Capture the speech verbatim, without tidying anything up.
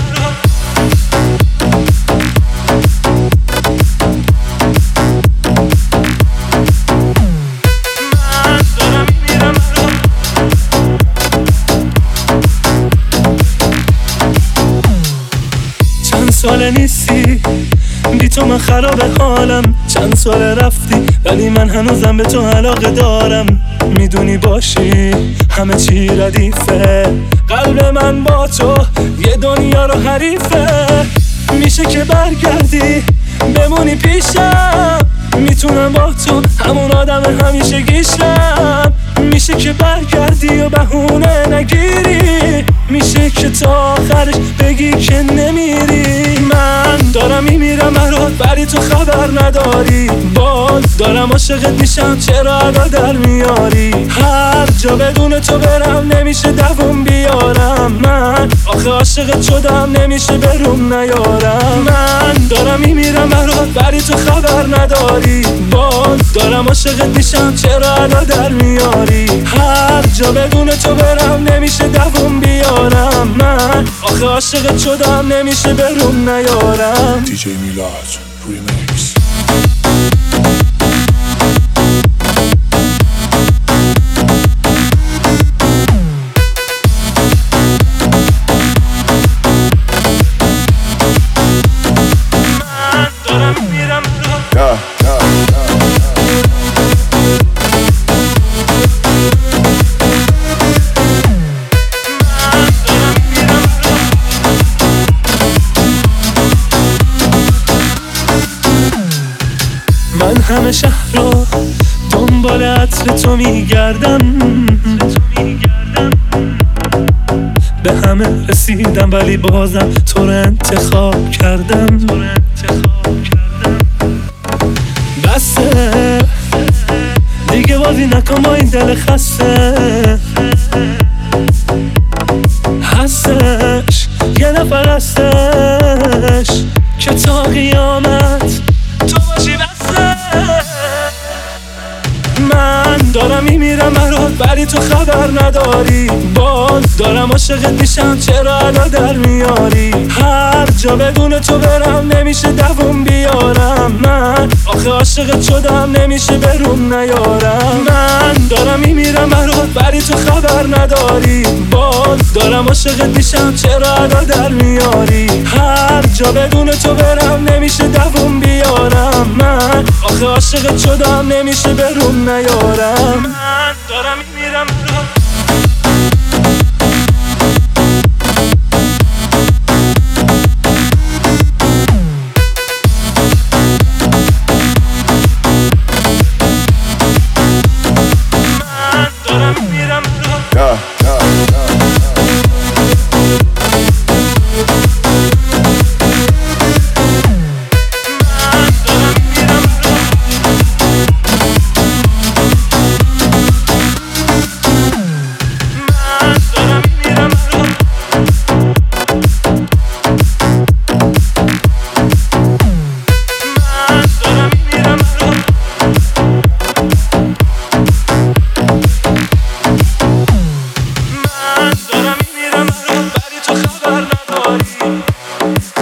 سال نیستی بی تو من خراب حالم، چند سال رفتی ولی من هنوزم به تو علاقه دارم. میدونی باشی همه چی ردیفه، قلب من با تو یه دنیا رو حریفه. میشه که برگردی بمونی پیشم، میتونم با تو همون آدم همیشه گیشم. میشه که برگردی و بهونه نگیری، میشه که تا آخرش بگی که نمیری. من دارم میمیرم برات ولی تو خبر نداری، باز دارم عاشقت میشم چرا ادا در میاری. هر جا بدون تو برم نمیشه دووم بیارم، من آخه عاشقت شدم نمیشه بروم نیارم. من دارم میمیرم برات ولی تو خبر نداری، باز دارم عاشقت میشم چرا ادا در میاری. هر جا بدون تو برم نمیشه دووم بیارم، من آخه عاشقت شدم نمیشه بروم نیارم. دی جی میلاد ریمیکس. من دارم میرم من همه شهر رو دنبال عطر تو میگردم، به همه رسیدم ولی بازم تو رو انتخاب کردم. بسه دیگه بازی نکن با این دل خسته، هستش یه نفر هستش که تا قیامت تو باشی بسه. من دارم میمیرم برات ولی تو خبر نداری، باز دارم عاشقت میشم چرا ادا در میاری. هر جا بدون تو برم نمیشه دووم بیارم، من آخه عاشقت شدم نمیشه بروم نیارم. من دارم میمیرم برات ولی تو خبر نداری، باز دارم عاشقت میشم چرا ادا در میاری. هر جا بدون تو برم نمیشه دووم بیارم، من آخه عاشقت شدم نمیشه بروم نیارم. من دارم میمیرم برات ولی تو خبر نداری.